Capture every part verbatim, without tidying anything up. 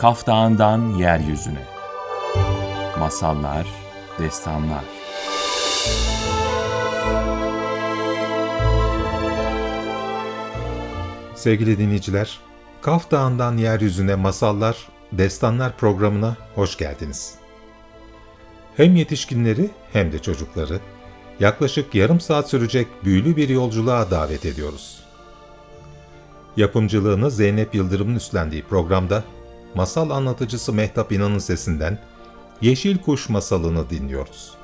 Kaf Dağı'ndan yeryüzüne. Masallar, destanlar. Sevgili dinleyiciler, Kaf Dağı'ndan yeryüzüne masallar, destanlar programına hoş geldiniz. Hem yetişkinleri hem de çocukları yaklaşık yarım saat sürecek büyülü bir yolculuğa davet ediyoruz. Yapımcılığını Zeynep Yıldırım'ın üstlendiği programda masal anlatıcısı Mehtap İnan'ın sesinden Yeşil Kuş masalını dinliyoruz.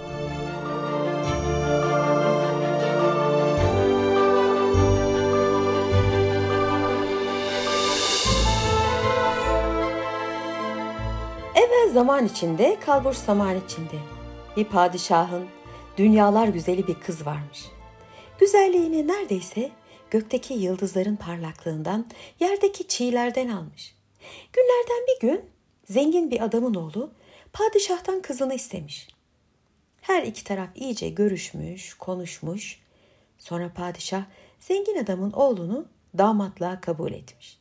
Evvel zaman içinde, kalbur zaman içinde bir padişahın dünyalar güzeli bir kız varmış. Güzelliğini neredeyse gökteki yıldızların parlaklığından, yerdeki çiğlerden almış. Günlerden bir gün zengin bir adamın oğlu padişahtan kızını istemiş. Her iki taraf iyice görüşmüş, konuşmuş. Sonra padişah zengin adamın oğlunu damatlığa kabul etmiş.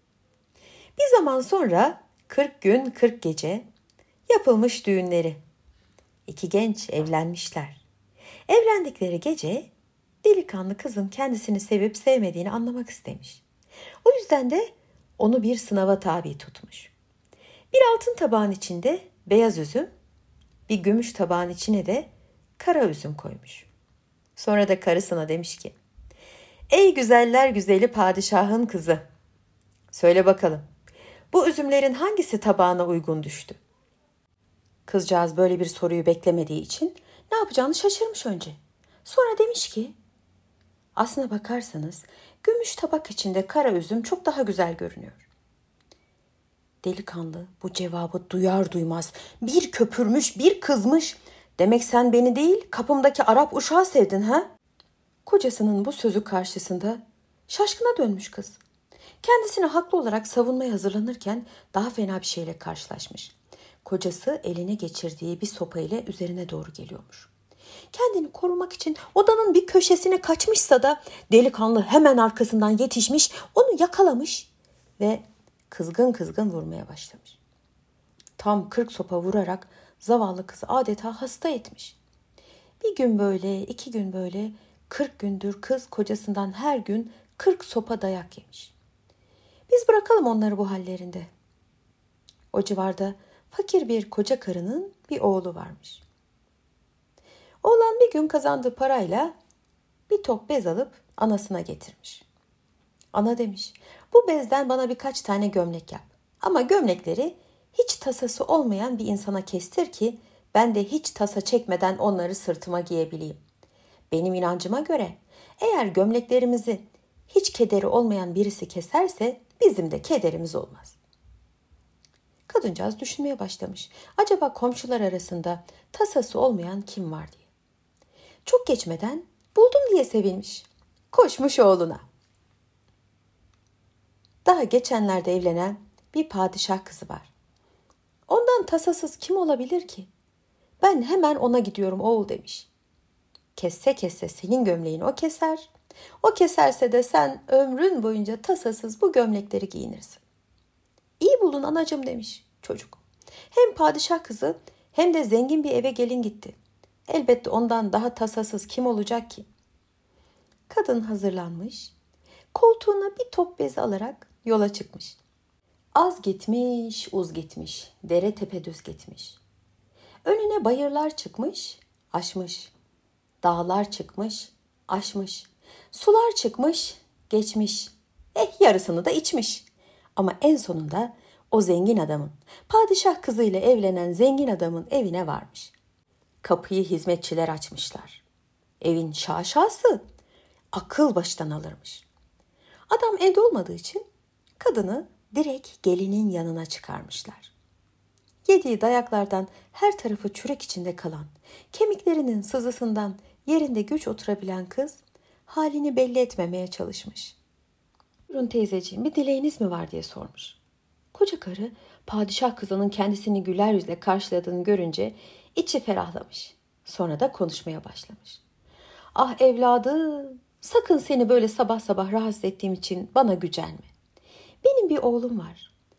Bir zaman sonra kırk gün kırk gece yapılmış düğünleri. İki genç evlenmişler. Evlendikleri gece delikanlı kızın kendisini sevip sevmediğini anlamak istemiş. O yüzden de onu bir sınava tabi tutmuş. Bir altın tabağın içinde beyaz üzüm, bir gümüş tabağın içine de kara üzüm koymuş. Sonra da karısına demiş ki, "Ey güzeller güzeli padişahın kızı, söyle bakalım, bu üzümlerin hangisi tabağına uygun düştü?" Kızcağız böyle bir soruyu beklemediği için ne yapacağını şaşırmış önce. Sonra demiş ki, "Aslına bakarsanız gümüş tabak içinde kara üzüm çok daha güzel görünüyor." Delikanlı bu cevabı duyar duymaz bir köpürmüş, bir kızmış. "Demek sen beni değil, kapımdaki Arap uşağı sevdin ha?" Kocasının bu sözü karşısında şaşkına dönmüş kız. Kendisini haklı olarak savunmaya hazırlanırken daha fena bir şeyle karşılaşmış. Kocası eline geçirdiği bir sopa ile üzerine doğru geliyormuş. Kendini korumak için odanın bir köşesine kaçmışsa da delikanlı hemen arkasından yetişmiş, onu yakalamış ve kızgın kızgın vurmaya başlamış. Tam kırk sopa vurarak zavallı kızı adeta hasta etmiş. Bir gün böyle, iki gün böyle, kırk gündür kız kocasından her gün kırk sopa dayak yemiş. Biz bırakalım onları bu hallerinde. O civarda fakir bir koca karının bir oğlu varmış. Oğlan bir gün kazandığı parayla bir top bez alıp anasına getirmiş. Ana demiş, "Bu bezden bana birkaç tane gömlek yap. Ama gömlekleri hiç tasası olmayan bir insana kestir ki ben de hiç tasa çekmeden onları sırtıma giyebileyim. Benim inancıma göre eğer gömleklerimizi hiç kederi olmayan birisi keserse bizim de kederimiz olmaz." Kadıncağız düşünmeye başlamış. Acaba komşular arasında tasası olmayan kim var diye. Çok geçmeden buldum diye sevinmiş. Koşmuş oğluna. Daha geçenlerde evlenen bir padişah kızı var. Ondan tasasız kim olabilir ki? Ben hemen ona gidiyorum oğul demiş. Kesse kesse senin gömleğini o keser. O keserse de sen ömrün boyunca tasasız bu gömlekleri giyinirsin. İyi buldun anacığım demiş çocuk. Hem padişah kızı hem de zengin bir eve gelin gitti. Elbette ondan daha tasasız kim olacak ki? Kadın hazırlanmış, koltuğuna bir top bezi alarak yola çıkmış. Az gitmiş, uz gitmiş, dere tepe düz gitmiş. Önüne bayırlar çıkmış, aşmış. Dağlar çıkmış, aşmış. Sular çıkmış, geçmiş. Eh yarısını da içmiş. Ama en sonunda o zengin adamın, padişah kızıyla evlenen zengin adamın evine varmış. Kapıyı hizmetçiler açmışlar. Evin şaşası akıl baştan alırmış. Adam evde olmadığı için kadını direkt gelinin yanına çıkarmışlar. Yediği dayaklardan her tarafı çürek içinde kalan, kemiklerinin sızısından yerinde güç oturabilen kız halini belli etmemeye çalışmış. "Buyurun teyzeciğim, bir dileğiniz mi var?" diye sormuş. Koca karı padişah kızının kendisini güler yüzle karşıladığını görünce içi ferahlamış. Sonra da konuşmaya başlamış. "Ah evladım, sakın seni böyle sabah sabah rahatsız ettiğim için bana gücenme. Benim bir oğlum var.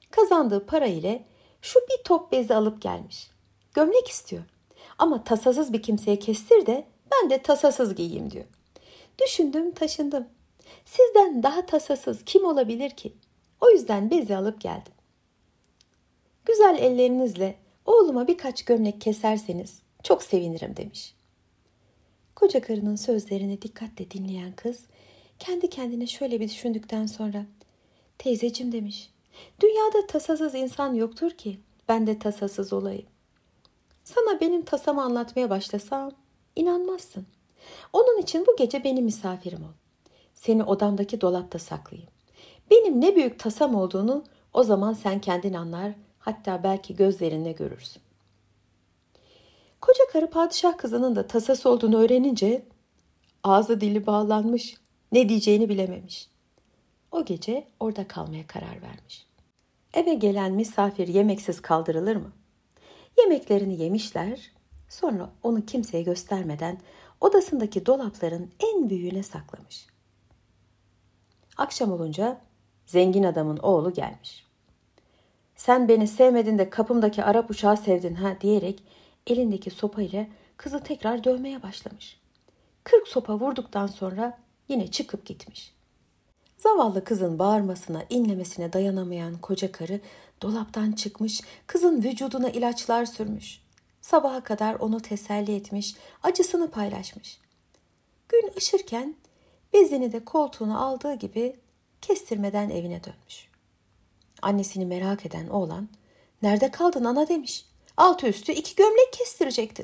Kazandığı para ile şu bir top bezi alıp gelmiş. Gömlek istiyor. Ama tasasız bir kimseye kestir de ben de tasasız giyeyim diyor. Düşündüm taşındım. Sizden daha tasasız kim olabilir ki? O yüzden bezi alıp geldim. Güzel ellerinizle oğluma birkaç gömlek keserseniz çok sevinirim demiş. Koca karının sözlerini dikkatle dinleyen kız kendi kendine şöyle bir düşündükten sonra teyzeciğim demiş. Dünyada tasasız insan yoktur ki ben de tasasız olayım. Sana benim tasamı anlatmaya başlasam inanmazsın. Onun için bu gece benim misafirim ol. Seni odamdaki dolapta saklayayım. Benim ne büyük tasam olduğunu o zaman sen kendin anlar, hatta belki gözlerinle görürsün. Koca karı padişah kızının da tasası olduğunu öğrenince ağzı dili bağlanmış, ne diyeceğini bilememiş. O gece orada kalmaya karar vermiş. Eve gelen misafir yemeksiz kaldırılır mı? Yemeklerini yemişler, sonra onu kimseye göstermeden odasındaki dolapların en büyüğüne saklamış. Akşam olunca zengin adamın oğlu gelmiş. Sen beni sevmedin de kapımdaki Arap uşağı sevdin ha diyerek elindeki sopayla kızı tekrar dövmeye başlamış. Kırk sopa vurduktan sonra yine çıkıp gitmiş. Zavallı kızın bağırmasına, inlemesine dayanamayan koca karı dolaptan çıkmış, kızın vücuduna ilaçlar sürmüş. Sabaha kadar onu teselli etmiş, acısını paylaşmış. Gün ışırken bezini de koltuğuna aldığı gibi kestirmeden evine dönmüş. Annesini merak eden oğlan, "Nerede kaldın ana?" demiş. "Altı üstü iki gömlek kestirecektin."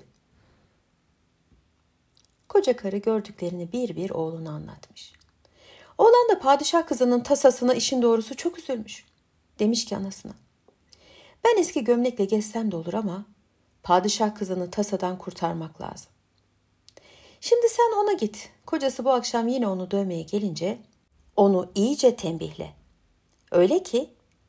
Koca karı gördüklerini bir bir oğluna anlatmış. Oğlan da padişah kızının tasasına işin doğrusu çok üzülmüş. Demiş ki anasına, "Ben eski gömlekle gezsem de olur ama padişah kızını tasadan kurtarmak lazım. Şimdi sen ona git. Kocası bu akşam yine onu dövmeye gelince onu iyice tembihle. Öyle ki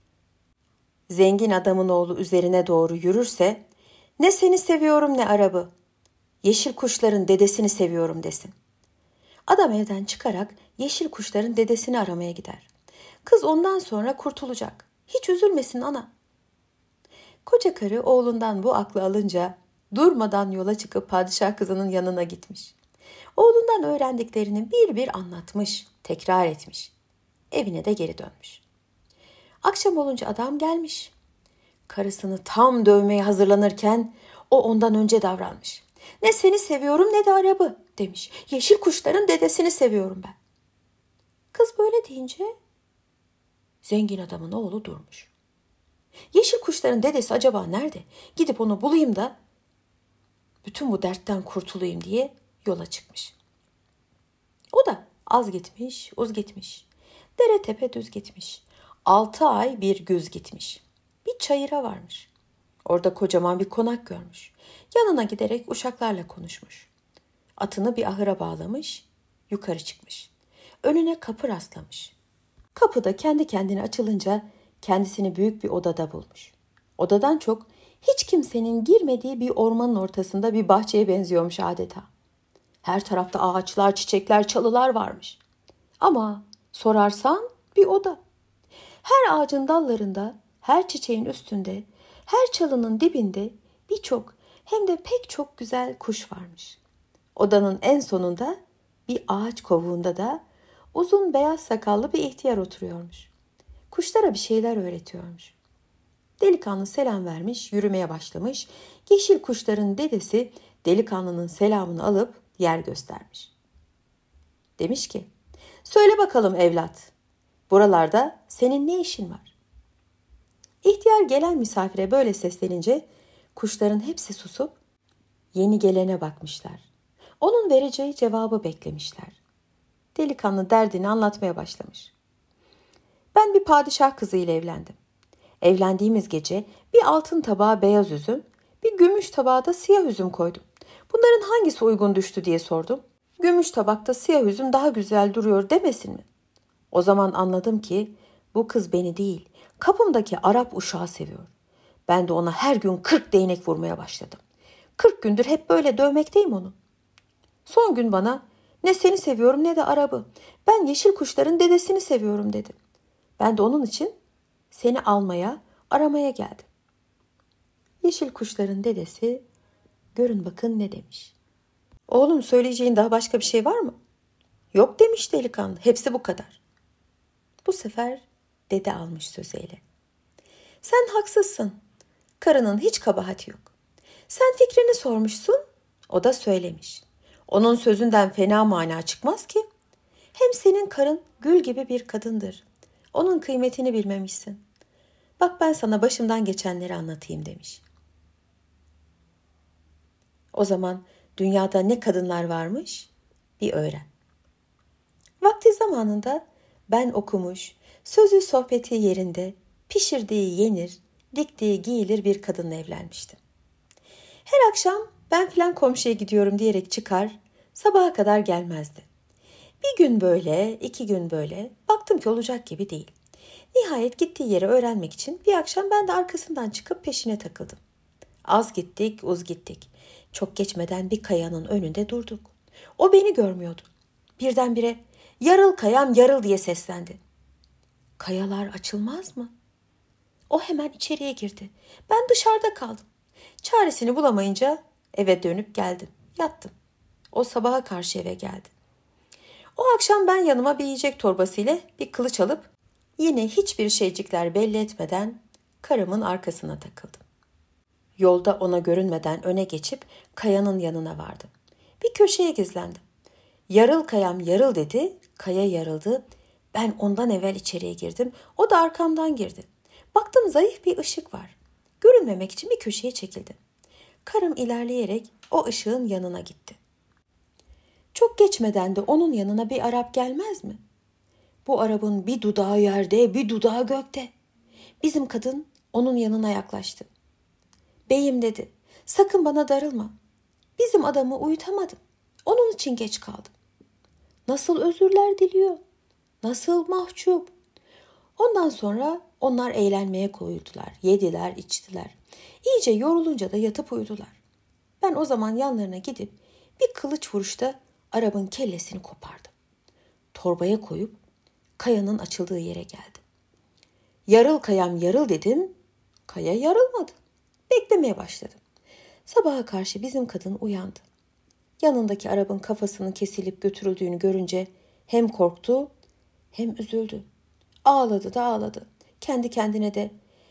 zengin adamın oğlu üzerine doğru yürürse ne seni seviyorum ne Arap'ı, yeşil kuşların dedesini seviyorum desin." Adam evden çıkarak yeşil kuşların dedesini aramaya gider. Kız ondan sonra kurtulacak. Hiç üzülmesin ana. Koca karı oğlundan bu aklı alınca durmadan yola çıkıp padişah kızının yanına gitmiş. Oğlundan öğrendiklerini bir bir anlatmış, tekrar etmiş. Evine de geri dönmüş. Akşam olunca adam gelmiş. Karısını tam dövmeye hazırlanırken o ondan önce davranmış. "Ne seni seviyorum ne de Arap'ı," demiş. "Yeşil kuşların dedesini seviyorum ben." Kız böyle deyince zengin adamın oğlu durmuş. Yeşil kuşların dedesi acaba nerede? Gidip onu bulayım da bütün bu dertten kurtulayım diye yola çıkmış. O da az gitmiş, uz gitmiş. Dere tepe düz gitmiş. Altı ay bir güz gitmiş. Bir çayıra varmış. Orada kocaman bir konak görmüş. Yanına giderek uşaklarla konuşmuş. Atını bir ahıra bağlamış, yukarı çıkmış. Önüne kapı rastlamış. Kapı da kendi kendine açılınca kendisini büyük bir odada bulmuş. Odadan çok hiç kimsenin girmediği bir ormanın ortasında bir bahçeye benziyormuş adeta. Her tarafta ağaçlar, çiçekler, çalılar varmış. Ama sorarsan bir oda. Her ağacın dallarında, her çiçeğin üstünde, her çalının dibinde birçok hem de pek çok güzel kuş varmış. Odanın en sonunda bir ağaç kovuğunda da uzun beyaz sakallı bir ihtiyar oturuyormuş. Kuşlara bir şeyler öğretiyormuş. Delikanlı selam vermiş, yürümeye başlamış. Yeşil kuşların dedesi delikanlının selamını alıp yer göstermiş. Demiş ki, "Söyle bakalım evlat, buralarda senin ne işin var?" İhtiyar gelen misafire böyle seslenince kuşların hepsi susup yeni gelene bakmışlar. Onun vereceği cevabı beklemişler. Delikanlı derdini anlatmaya başlamış. "Ben bir padişah kızıyla evlendim. Evlendiğimiz gece bir altın tabağa beyaz üzüm, bir gümüş tabağa da siyah üzüm koydum. Bunların hangisi uygun düştü diye sordum. Gümüş tabakta siyah üzüm daha güzel duruyor demesin mi? O zaman anladım ki bu kız beni değil, kapımdaki Arap uşağı seviyor. Ben de ona her gün kırk değnek vurmaya başladım. Kırk gündür hep böyle dövmekteyim onu. Son gün bana ne seni seviyorum ne de Arap'ı. Ben yeşil kuşların dedesini seviyorum dedi. Ben de onun için seni almaya, Aramaya geldim. Yeşil kuşların dedesi görün bakın ne demiş. Oğlum söyleyeceğin daha başka bir şey var mı? Yok demiş delikanlı. Hepsi bu kadar. Bu sefer dede almış sözü ele. Sen haksızsın. Karının hiç kabahati yok. Sen fikrini sormuşsun, o da söylemiş. Onun sözünden fena mana çıkmaz ki. Hem senin karın gül gibi bir kadındır. Onun kıymetini bilmemişsin. Bak ben sana başımdan geçenleri anlatayım demiş. O zaman dünyada ne kadınlar varmış bir öğren. Vakti zamanında ben okumuş, sözü sohbeti yerinde, pişirdiği yenir, diktiği giyilir bir kadınla evlenmiştim. Her akşam ben filan komşuya gidiyorum diyerek çıkar, sabaha kadar gelmezdi. Bir gün böyle, iki gün böyle, baktım ki olacak gibi değil. Nihayet gittiği yeri öğrenmek için bir akşam ben de arkasından çıkıp peşine takıldım. Az gittik, uz gittik. Çok geçmeden bir kayanın önünde durduk. O beni görmüyordu. Birdenbire yarıl kayam yarıl diye seslendi. Kayalar açılmaz mı? O hemen içeriye girdi. Ben dışarıda kaldım. Çaresini bulamayınca eve dönüp geldim. Yattım. O sabaha karşı eve geldi. O akşam ben yanıma bir yiyecek torbası ile bir kılıç alıp yine hiçbir şeycikler belli etmeden karımın arkasına takıldım. Yolda ona görünmeden öne geçip kayanın yanına vardım. Bir köşeye gizlendim. Yarıl kayam yarıl dedi, kaya yarıldı. Ben ondan evvel içeriye girdim, o da arkamdan girdi. Baktım zayıf bir ışık var. Görünmemek için bir köşeye çekildim. Karım ilerleyerek o ışığın yanına gitti. Çok geçmeden de onun yanına bir Arap gelmez mi? Bu Arap'ın bir dudağı yerde, bir dudağı gökte. Bizim kadın onun yanına yaklaştı. Beyim dedi, sakın bana darılma. Bizim adamı uyutamadım. Onun için geç kaldım. Nasıl özürler diliyor, nasıl mahcup. Ondan sonra onlar eğlenmeye koyuldular, yediler, içtiler. İyice yorulunca da yatıp uyudular. Ben o zaman yanlarına gidip bir kılıç vuruşta Arap'ın kellesini kopardım. Torbaya koyup kayanın açıldığı yere geldim. Yarıl kayam yarıl dedim, kaya yarılmadı. Beklemeye başladım. Sabaha karşı bizim kadın uyandı. Yanındaki Arap'ın kafasının kesilip götürüldüğünü görünce hem korktu hem üzüldü. Ağladı da ağladı. Kendi kendine de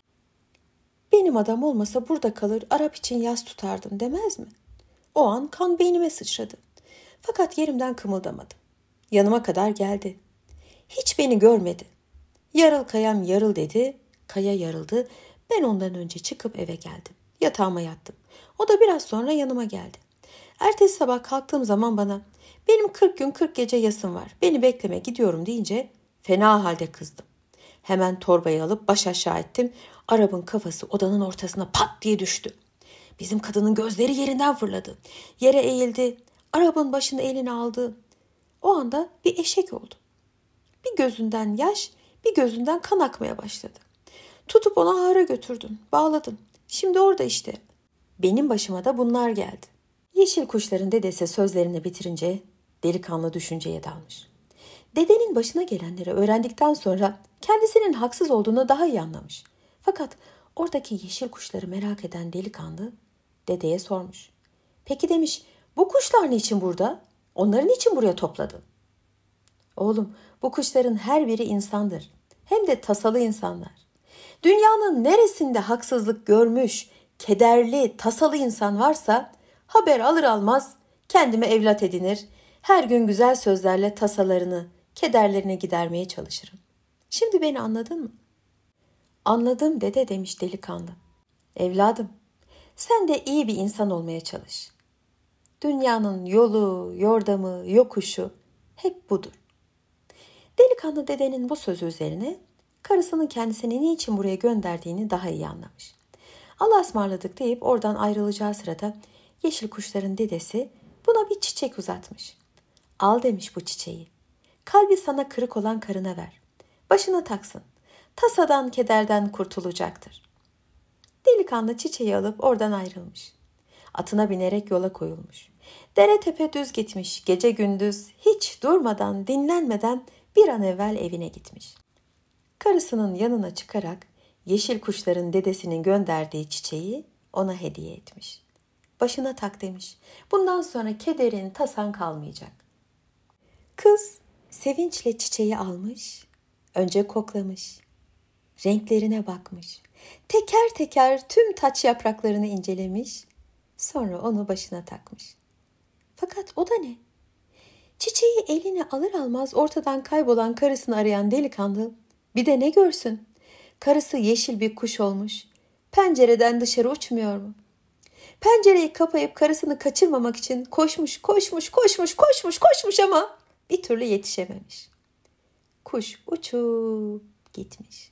benim adam olmasa burada kalır Arap için yas tutardım demez mi? O an kan beynime sıçradı. Fakat yerimden kımıldamadım. Yanıma kadar geldi. Hiç beni görmedi. Yarıl kayam yarıl dedi. Kaya yarıldı. Ben ondan önce çıkıp eve geldim. Yatağıma yattım. O da biraz sonra yanıma geldi. Ertesi sabah kalktığım zaman bana benim kırk gün kırk gece yasım var. Beni bekleme gidiyorum deyince fena halde kızdım. Hemen torbayı alıp baş aşağı ettim. Arap'ın kafası odanın ortasına pat diye düştü. Bizim kadının gözleri yerinden fırladı. Yere eğildi. Arap'ın başını eline aldı. O anda bir eşek oldu. Bir gözünden yaş, bir gözünden kan akmaya başladı. Tutup onu ahıra götürdüm, bağladım. Şimdi orada işte. Benim başıma da bunlar geldi. Yeşil kuşların dedesi sözlerini bitirince delikanlı düşünceye dalmış. Dedenin başına gelenleri öğrendikten sonra kendisinin haksız olduğunu daha iyi anlamış. Fakat oradaki yeşil kuşları merak eden delikanlı dedeye sormuş. Peki demiş, bu kuşlar niçin burada? Onları niçin buraya topladın? Oğlum, bu kuşların her biri insandır. Hem de tasalı insanlar. Dünyanın neresinde haksızlık görmüş, kederli, tasalı insan varsa haber alır almaz kendime evlat edinir. Her gün güzel sözlerle tasalarını, kederlerini gidermeye çalışırım. Şimdi beni anladın mı? Anladım dede demiş delikanlı. Evladım, sen de iyi bir insan olmaya çalış. Dünyanın yolu, yordamı, yokuşu hep budur. Delikanlı dedenin bu sözü üzerine karısının kendisini niçin buraya gönderdiğini daha iyi anlamış. Allah'a ısmarladık deyip oradan ayrılacağı sırada yeşil kuşların dedesi buna bir çiçek uzatmış. Al demiş bu çiçeği. Kalbi sana kırık olan karına ver. Başına taksın. Tasadan, kederden kurtulacaktır. Delikanlı çiçeği alıp oradan ayrılmış. Atına binerek yola koyulmuş. Dere tepe düz gitmiş. Gece gündüz hiç durmadan, dinlenmeden bir an evvel evine gitmiş. Karısının yanına çıkarak yeşil kuşların dedesinin gönderdiği çiçeği ona hediye etmiş. Başına tak demiş. Bundan sonra kederin, tasan kalmayacak. Kız sevinçle çiçeği almış, önce koklamış, renklerine bakmış, teker teker tüm taç yapraklarını incelemiş, sonra onu başına takmış. Fakat o da ne? Çiçeği eline alır almaz ortadan kaybolan karısını arayan delikanlı bir de ne görsün? Karısı yeşil bir kuş olmuş, pencereden dışarı uçmuyor mu? Pencereyi kapayıp karısını kaçırmamak için koşmuş, koşmuş, koşmuş, koşmuş, koşmuş ama bir türlü yetişememiş. Kuş uçup gitmiş.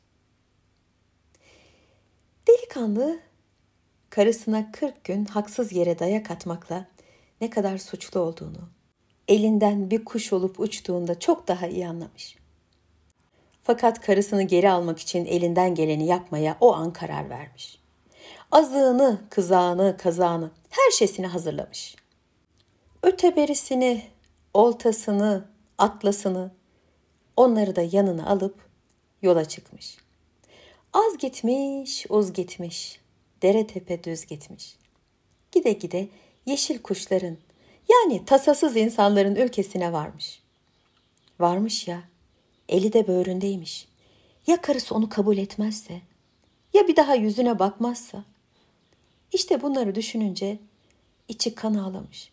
Delikanlı karısına kırk gün haksız yere dayak atmakla ne kadar suçlu olduğunu, elinden bir kuş olup uçtuğunda çok daha iyi anlamış. Fakat karısını geri almak için elinden geleni yapmaya o an karar vermiş. Azığını, kızağını, kazağını, her şeysini hazırlamış. Öteberisini, oltasını, atlasını, onları da yanına alıp yola çıkmış. Az gitmiş, uz gitmiş, dere tepe düz gitmiş. Gide gide yeşil kuşların, yani tasasız insanların ülkesine varmış. Varmış ya, eli de böğründeymiş. Ya karısı onu kabul etmezse, ya bir daha yüzüne bakmazsa? İşte bunları düşününce içi kan ağlamış.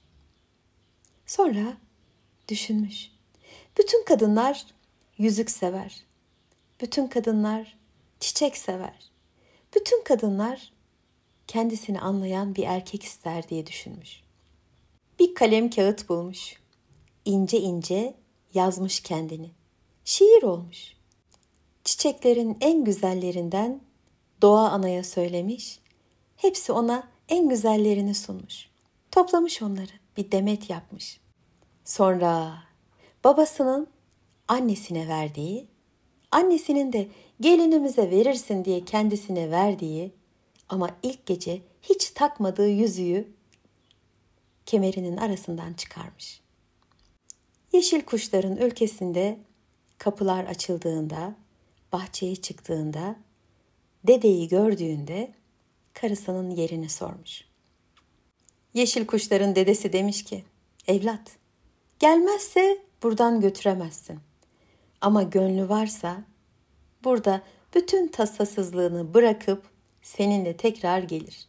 Sonra düşünmüş. Bütün kadınlar yüzük sever. Bütün kadınlar çiçek sever. Bütün kadınlar kendisini anlayan bir erkek ister diye düşünmüş. Bir kalem kağıt bulmuş. İnce ince yazmış kendini. Şiir olmuş. Çiçeklerin en güzellerinden Doğa Ana'ya söylemiş. Hepsi ona en güzellerini sunmuş. Toplamış onları, bir demet yapmış. Sonra babasının annesine verdiği, annesinin de gelinimize verirsin diye kendisine verdiği ama ilk gece hiç takmadığı yüzüğü kemerinin arasından çıkarmış. Yeşil kuşların ülkesinde kapılar açıldığında, bahçeye çıktığında, dedeyi gördüğünde karısının yerini sormuş. Yeşil kuşların dedesi demiş ki, evlat, gelmezse buradan götüremezsin. Ama gönlü varsa burada bütün tasasızlığını bırakıp seninle tekrar gelir.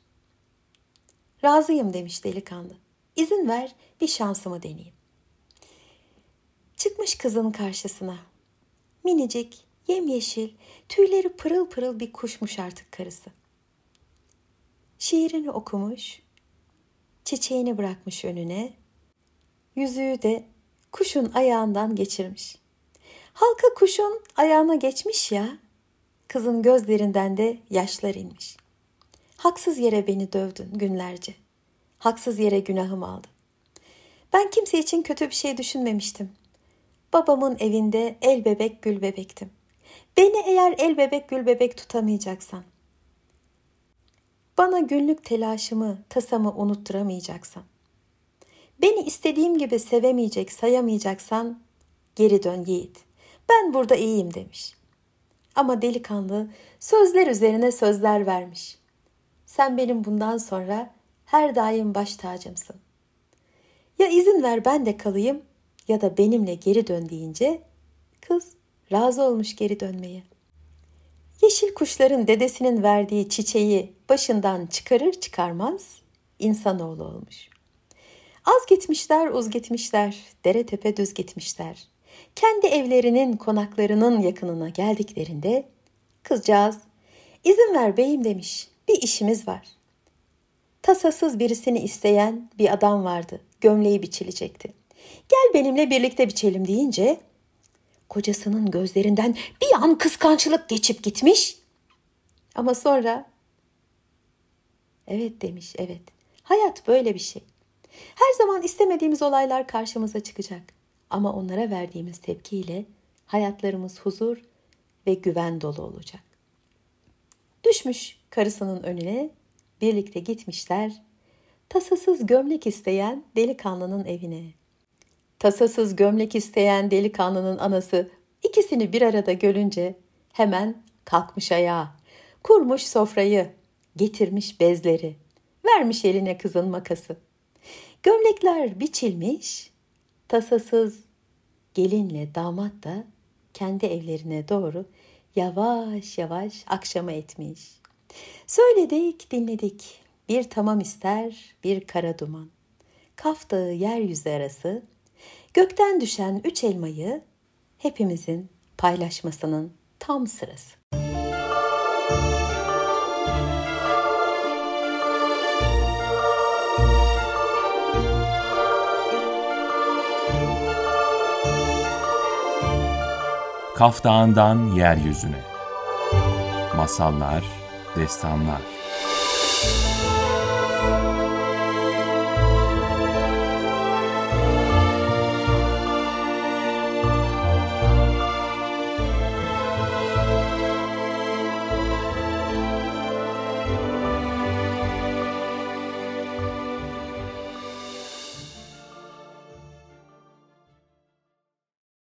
Razıyım demiş delikanlı. İzin ver bir şansımı deneyeyim. Çıkmış kızın karşısına. Minicik, yemyeşil, tüyleri pırıl pırıl bir kuşmuş artık karısı. Şiirini okumuş, çiçeğini bırakmış önüne, yüzüğü de kuşun ayağından geçirmiş. Halka kuşun ayağına geçmiş ya, kızın gözlerinden de yaşlar inmiş. Haksız yere beni dövdün günlerce, haksız yere günahımı aldın. Ben kimse için kötü bir şey düşünmemiştim. Babamın evinde el bebek gül bebektim. Beni eğer el bebek gül bebek tutamayacaksan, bana günlük telaşımı, tasamı unutturamayacaksın. Beni istediğim gibi sevemeyecek, sayamayacaksan geri dön yiğit. Ben burada iyiyim demiş. Ama delikanlı sözler üzerine sözler vermiş. Sen benim bundan sonra her daim baş tacımsın. Ya izin ver ben de kalayım ya da benimle geri dön deyince kız razı olmuş geri dönmeye. Yeşil kuşların dedesinin verdiği çiçeği başından çıkarır çıkarmaz insanoğlu olmuş. Az gitmişler, uz gitmişler, dere tepe düz gitmişler. Kendi evlerinin, konaklarının yakınına geldiklerinde kızcağız, izin ver beyim demiş, bir işimiz var. Tasasız birisini isteyen bir adam vardı, gömleği biçilecekti. Gel benimle birlikte biçelim deyince, kocasının gözlerinden bir an kıskançlık geçip gitmiş. Ama sonra, evet demiş, evet, hayat böyle bir şey. Her zaman istemediğimiz olaylar karşımıza çıkacak. Ama onlara verdiğimiz tepkiyle hayatlarımız huzur ve güven dolu olacak. Düşmüş karısının önüne, birlikte gitmişler, tasasız gömlek isteyen delikanlının evine. Tasasız gömlek isteyen delikanlının anası ikisini bir arada görünce hemen kalkmış ayağa. Kurmuş sofrayı, getirmiş bezleri, vermiş eline kızın makası. Gömlekler biçilmiş, tasasız gelinle damat da kendi evlerine doğru yavaş yavaş akşama etmiş. Söyledik, dinledik. Bir tamam ister, bir kara duman. Kaf Dağı yeryüzü arası, gökten düşen üç elmayı hepimizin paylaşmasının tam sırası. Kaf Dağı'ndan yeryüzüne. Masallar, destanlar.